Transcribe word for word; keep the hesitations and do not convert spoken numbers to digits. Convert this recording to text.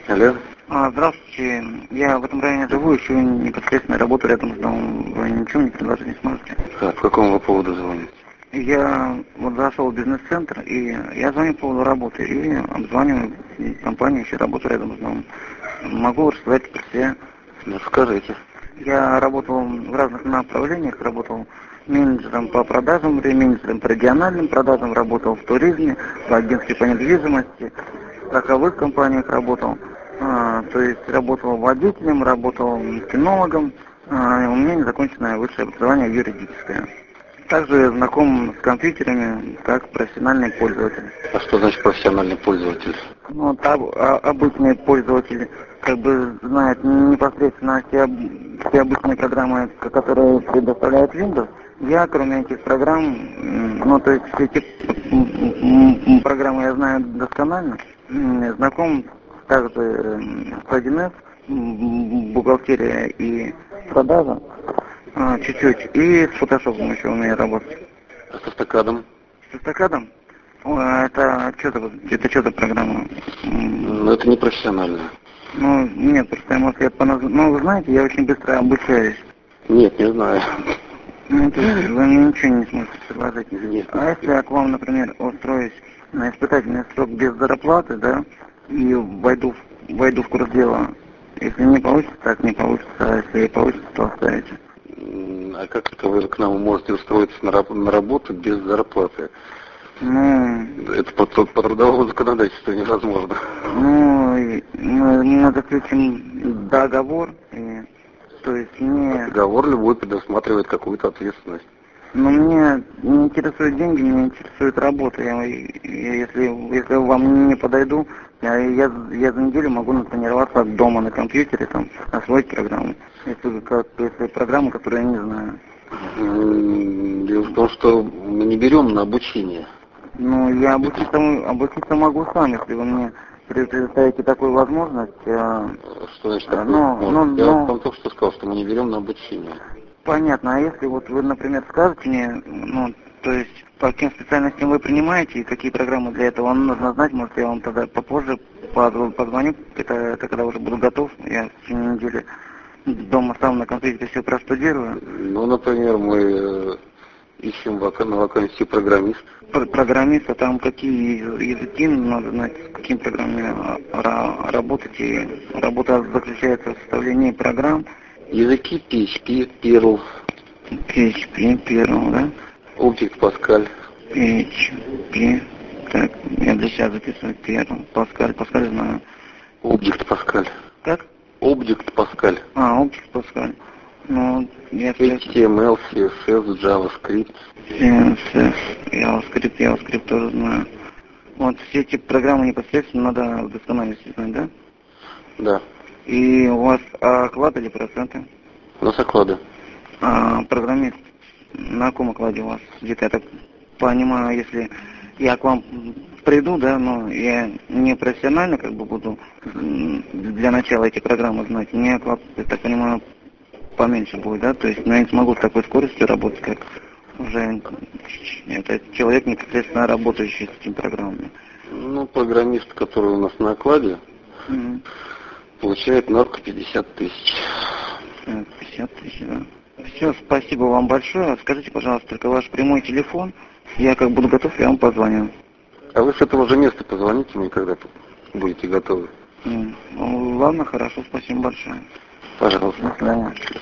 Алло. А, здравствуйте. Я в этом районе живу, еще непосредственно работаю рядом с домом. Вы ничего мне предложить не сможете? А, по какому поводу звоните? Я вот зашел в бизнес-центр, и я звоню по поводу работы, и обзваниваю компанию, еще работаю рядом с домом. Могу рассказать про себя. Ну, скажите. Я работал в разных направлениях, работал менеджером по продажам, менеджером по региональным продажам, работал в туризме, в агентстве по недвижимости, в страховых компаниях работал. А, то есть работал водителем, работал кинологом. А, у меня незаконченное высшее образование юридическое. Также знаком с компьютерами как профессиональный пользователь. А что значит профессиональный пользователь? Ну, там, а, обычные пользователи как бы знают непосредственно все, все обычные программы, которые предоставляет Windows. Я, кроме этих программ, ну, то есть все эти программы я знаю досконально. Знаком также с один эс, бухгалтерия и продажа, а, чуть-чуть. И с фотошопом еще умею работать. А с автокадом? С автокадом? О, это что-то, это что-то программа. Ну, это не профессионально. Ну, нет, просто я, может, я по наз... Ну, вы знаете, я очень быстро обучаюсь. Нет, не знаю. Ну, то есть вы мне ничего не сможете предложить. Нет. А если я к вам, например, устроюсь на испытательный срок без зарплаты, да, и войду, в- войду в курс дела, если не получится, так не получится, а если получится, то оставите. М, А как это вы к нам можете устроиться на, раб- на работу без зарплаты? Ну, Это по, труд- по трудовому законодательству невозможно. ну, и мы, мы заключим договор, и, то есть мне... Договор любой предусматривает какую-то ответственность. Но мне не интересуют деньги, меня интересует работа. Я, я- если, если вам не подойду, я, я, я за неделю могу натренироваться дома на компьютере, там, освоить программу. Если, как, если программу, которую я не знаю. М, Дело в том, что мы не берем на обучение. Ну, я обучиться, м- обучиться могу сам, если вы мне предоставите такую возможность. э, Что значит э, такое? ну, Вот. ну, Я ну, вам только что сказал, что мы не берем на обучение. понятно. А если вот вы, например, скажете мне, ну, то есть по каким специальностям вы принимаете и какие программы для этого вам нужно знать, может, я вам тогда попозже поз- позвоню, это, это когда уже буду готов, я в течение недели дома сам на компьютере все простудирую. Ну, например, мы э, ищем вака- на вакансии программист. Пр- Программист, а там какие языки надо знать, с какими программами ра- работать, и работа заключается в составлении программ, Языки пи эйч пи, Perl, пи эйч пи, первого, да? Object Pascal. пи эйч пи, так, я для себя записываю первым. Паскаль, Паскаль знаю. Object Pascal. Как? Object Pascal. А, Object Паскаль. Ну, если эйч ти эм эл, си эс эс, JavaScript. си эс эс, JavaScript, JavaScript тоже знаю. Вот все эти программы непосредственно надо в доскональности знать, да? Да. И у вас оклад или проценты? У нас оклады. А программист на каком окладе у вас? Где-то я так понимаю, если я к вам приду, да, но я не профессионально как бы буду м, для начала эти программы знать, мне оклад, я так понимаю, поменьше будет, да, то есть ну, я не смогу с такой скоростью работать, как уже это человек непосредственно работающий с этими программами. Ну, программист, который у нас на окладе, Мгм. получает норка пятьдесят тысяч. Так, пятьдесят тысяч, да. Все, спасибо вам большое. Скажите, пожалуйста, только ваш прямой телефон. Я как буду готов, я вам позвоню. А вы с этого же места позвоните мне, когда будете готовы. М, ну, ладно, хорошо, спасибо большое. Пожалуйста. До свидания.